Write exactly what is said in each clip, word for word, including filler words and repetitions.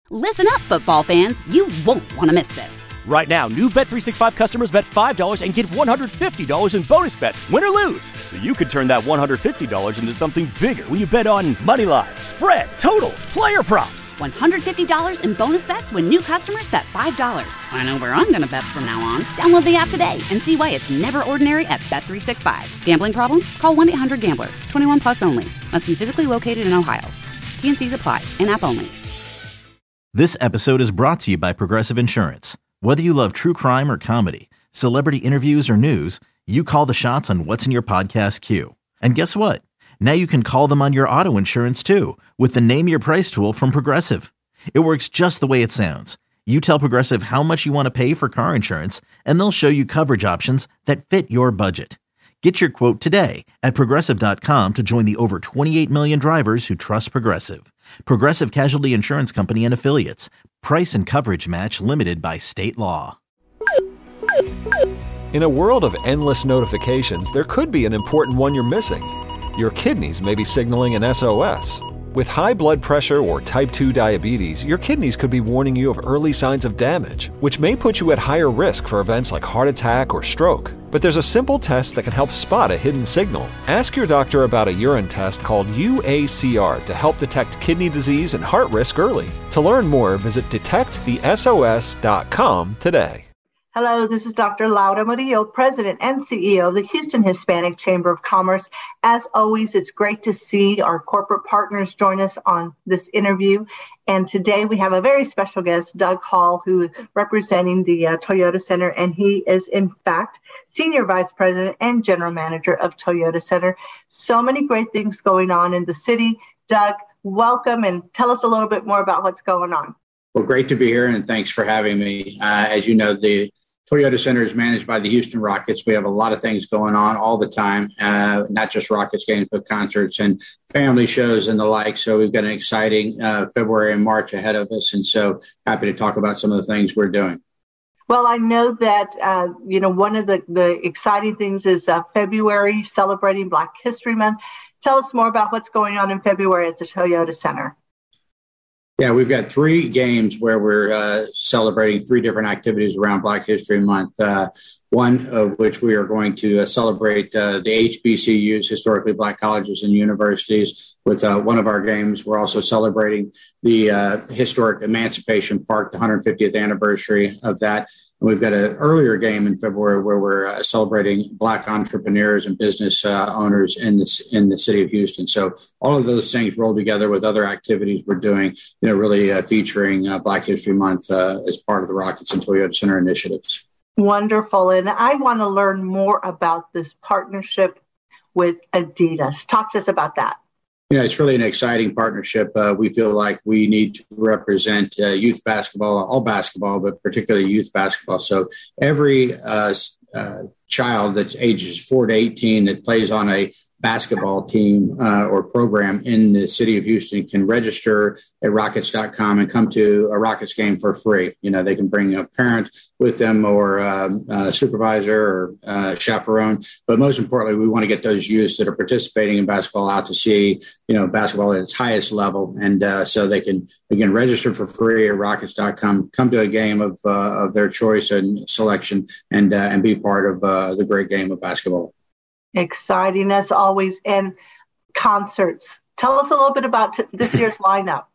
Listen up, football fans. You won't want to miss this. Right now, new Bet three sixty-five customers bet five dollars and get one hundred fifty dollars in bonus bets, win or lose. So you could turn that one hundred fifty dollars into something bigger when you bet on money line, spread, totals, player props. one hundred fifty dollars in bonus bets when new customers bet five dollars. I know where I'm going to bet from now on. Download the app today and see why it's never ordinary at Bet three sixty-five. Gambling problem? Call one eight hundred gambler. twenty-one plus only. Must be physically located in Ohio. T N Cs apply. In-app only. This episode is brought to you by Progressive Insurance. Whether you love true crime or comedy, celebrity interviews or news, you call the shots on what's in your podcast queue. And guess what? Now you can call them on your auto insurance too with the Name Your Price tool from Progressive. It works just the way it sounds. You tell Progressive how much you want to pay for car insurance, and they'll show you coverage options that fit your budget. Get your quote today at Progressive dot com to join the over twenty-eight million drivers who trust Progressive. Progressive Casualty Insurance Company and Affiliates. Price and coverage match limited by state law. In a world of endless notifications, there could be an important one you're missing. Your kidneys may be signaling an S O S. With high blood pressure or type two diabetes, your kidneys could be warning you of early signs of damage, which may put you at higher risk for events like heart attack or stroke. But there's a simple test that can help spot a hidden signal. Ask your doctor about a urine test called U A C R to help detect kidney disease and heart risk early. To learn more, visit detect the S O S dot com today. Hello, this is Doctor Laura Murillo, President and C E O of the Houston Hispanic Chamber of Commerce. As always, it's great to see our corporate partners join us on this interview. And today we have a very special guest, Doug Hall, who is representing the uh, Toyota Center, and he is, in fact, Senior Vice President and General Manager of Toyota Center. So many great things going on in the city. Doug, welcome, and tell us a little bit more about what's going on. Well, great to be here, and thanks for having me. Uh, as you know, the Toyota Center is managed by the Houston Rockets. We have a lot of things going on all the time, uh, not just Rockets games, but concerts and family shows and the like. So we've got an exciting uh, February and March ahead of us. And so happy to talk about some of the things we're doing. Well, I know that, uh, you know, one of the, the exciting things is uh, February, celebrating Black History Month. Tell us more about what's going on in February at the Toyota Center. Yeah, we've got three games where we're uh, celebrating three different activities around Black History Month. Uh, one of which we are going to uh, celebrate uh, the H B C Us, historically Black colleges and universities, with uh, one of our games. We're also celebrating the uh, historic Emancipation Park, the one hundred fiftieth anniversary of that. And we've got an earlier game in February where we're uh, celebrating Black entrepreneurs and business uh, owners in this in the city of Houston. So all of those things rolled together with other activities we're doing, you know, really uh, featuring uh, Black History Month uh, as part of the Rockets and Toyota Center initiatives. Wonderful. And I want to learn more about this partnership with Adidas. Talk to us about that. You know, it's really an exciting partnership. Uh, we feel like we need to represent uh, youth basketball, all basketball, but particularly youth basketball. So every uh, uh, child that's ages four to eighteen that plays on a basketball team uh, or program in the city of Houston can register at Rockets dot com and come to a Rockets game for free. You know, they can bring a parent with them or um, a supervisor or uh, chaperone. But most importantly, we want to get those youths that are participating in basketball out to see, you know, basketball at its highest level. And uh, so they can, again, register for free at Rockets dot com, come to a game of uh, of their choice and selection, and uh, and be part of uh, the great game of basketball. Exciting as always. And concerts. Tell us a little bit about t- this year's lineup.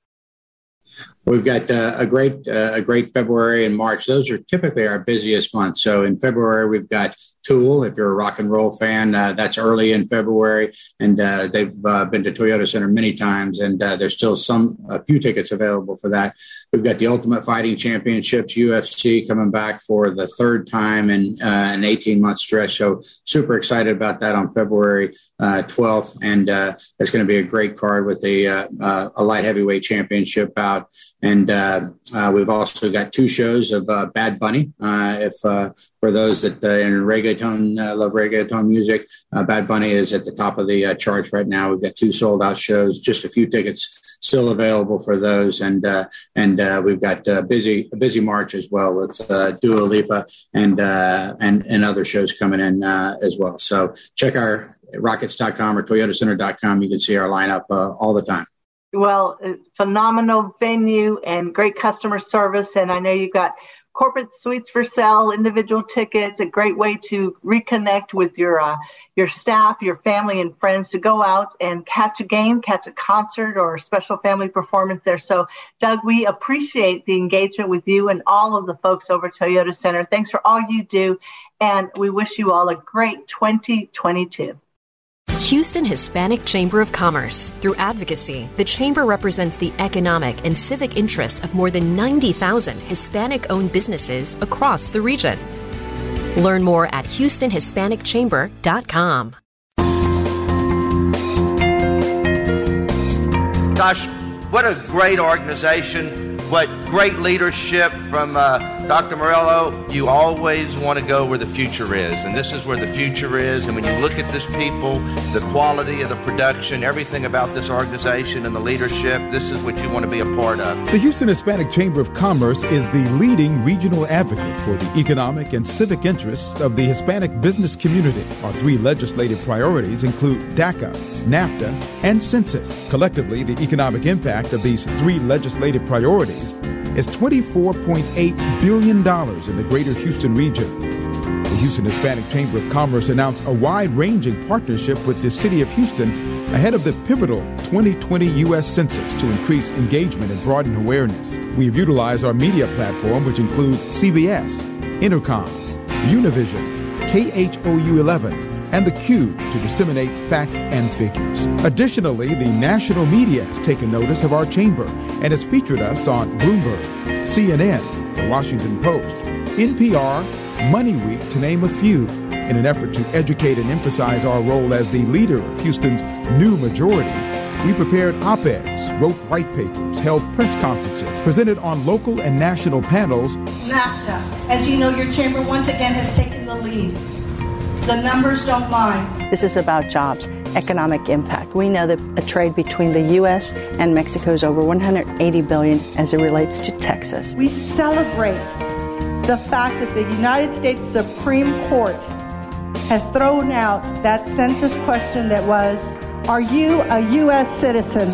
We've got uh, a great uh, a great February and March. Those are typically our busiest months. So in February, we've got Tool. If you're a rock and roll fan, uh, that's early in February. And uh, they've uh, been to Toyota Center many times, and uh, there's still some a few tickets available for that. We've got the Ultimate Fighting Championships, U F C, coming back for the third time in uh, an eighteen-month stretch. So super excited about that on February uh, twelfth. And uh, that's going to be a great card with a, uh, uh, a light heavyweight championship out. And uh, uh, we've also got two shows of uh, Bad Bunny. Uh, if uh, for those that uh, in reggaeton uh, love reggaeton music, uh, Bad Bunny is at the top of the uh, charts right now. We've got two sold out shows, just a few tickets still available for those, and uh, and uh, we've got uh, busy a busy March as well with uh, Dua Lipa and uh, and and other shows coming in uh, as well. So check our Rockets dot com or Toyota Center dot com. You can see our lineup uh, all the time. Well, phenomenal venue and great customer service. And I know you've got corporate suites for sale, individual tickets, a great way to reconnect with your uh, your staff, your family and friends to go out and catch a game, catch a concert or a special family performance there. So, Doug, we appreciate the engagement with you and all of the folks over at Toyota Center. Thanks for all you do. And we wish you all a great twenty twenty-two. Houston Hispanic Chamber of Commerce. Through advocacy, the Chamber represents the economic and civic interests of more than ninety thousand Hispanic-owned businesses across the region. Learn more at houston hispanic chamber dot com. Gosh, what a great organization. What great leadership from uh, Doctor Morello. You always want to go where the future is, and this is where the future is. And when you look at this people, the quality of the production, everything about this organization and the leadership, this is what you want to be a part of. The Houston Hispanic Chamber of Commerce is the leading regional advocate for the economic and civic interests of the Hispanic business community. Our three legislative priorities include DACA, NAFTA, and census. Collectively, the economic impact of these three legislative priorities is twenty-four point eight billion dollars in the greater Houston region. The Houston Hispanic Chamber of Commerce announced a wide-ranging partnership with the city of Houston ahead of the pivotal twenty twenty U S Census to increase engagement and broaden awareness. We have utilized our media platform, which includes C B S, Intercom, Univision, K H O U eleven, and the Q to disseminate facts and figures. Additionally, the national media has taken notice of our chamber and has featured us on Bloomberg, C N N, The Washington Post, N P R, Money Week, to name a few, in an effort to educate and emphasize our role as the leader of Houston's new majority. We prepared op-eds, wrote white papers, held press conferences, presented on local and national panels. NAFTA, as you know, your chamber once again has taken the lead. The numbers don't lie. This is about jobs, economic impact. We know that a trade between the U S and Mexico is over one hundred eighty billion dollars as it relates to Texas. We celebrate the fact that the United States Supreme Court has thrown out that census question that was, are you a U S citizen?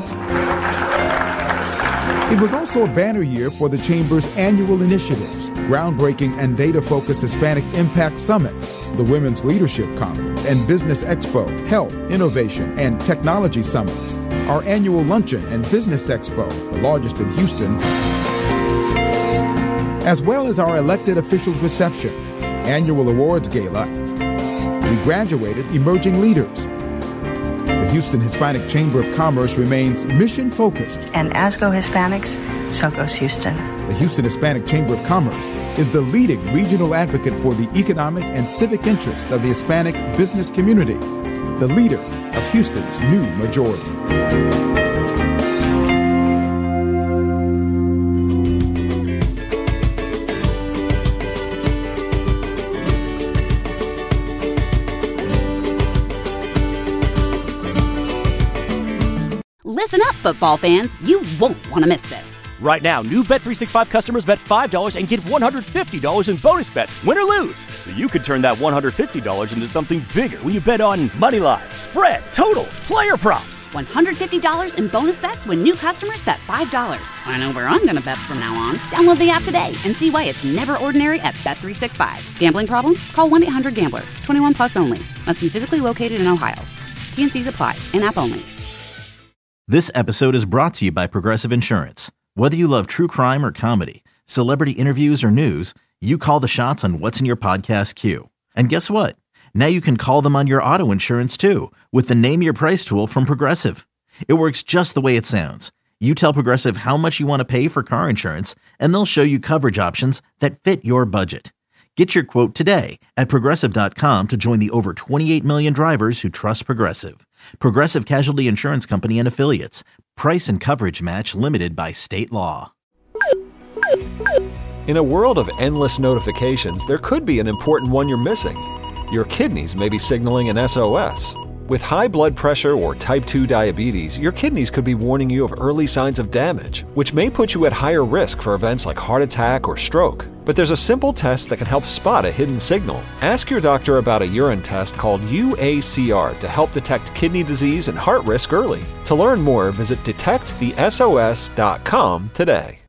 It was also a banner year for the Chamber's annual initiatives, groundbreaking and data-focused Hispanic Impact Summits, the Women's Leadership Conference and Business Expo, Health, Innovation, and Technology Summit, our annual Luncheon and Business Expo, the largest in Houston, as well as our elected officials reception, annual awards gala. We graduated emerging leaders. The Houston Hispanic Chamber of Commerce remains mission-focused. And as go Hispanics, so goes Houston. The Houston Hispanic Chamber of Commerce is the leading regional advocate for the economic and civic interest of the Hispanic business community, the leader of Houston's new majority. Listen up, football fans. You won't want to miss this. Right now, new Bet three sixty-five customers bet five dollars and get one hundred fifty dollars in bonus bets, win or lose. So you could turn that one hundred fifty dollars into something bigger when you bet on money line, spread, totals, player props. one hundred fifty dollars in bonus bets when new customers bet five dollars. I know where I'm going to bet from now on. Download the app today and see why it's never ordinary at Bet three sixty-five. Gambling problem? Call one eight hundred gambler. twenty-one plus only. Must be physically located in Ohio. T and Cs apply. In-app only. This episode is brought to you by Progressive Insurance. Whether you love true crime or comedy, celebrity interviews or news, you call the shots on what's in your podcast queue. And guess what? Now you can call them on your auto insurance too with the Name Your Price tool from Progressive. It works just the way it sounds. You tell Progressive how much you want to pay for car insurance, and they'll show you coverage options that fit your budget. Get your quote today at Progressive dot com to join the over twenty-eight million drivers who trust Progressive. Progressive Casualty Insurance Company and Affiliates. Price and coverage match limited by state law. In a world of endless notifications, there could be an important one you're missing. Your kidneys may be signaling an S O S. With high blood pressure or type two diabetes, your kidneys could be warning you of early signs of damage, which may put you at higher risk for events like heart attack or stroke. But there's a simple test that can help spot a hidden signal. Ask your doctor about a urine test called U A C R to help detect kidney disease and heart risk early. To learn more, visit detect the S O S dot com today.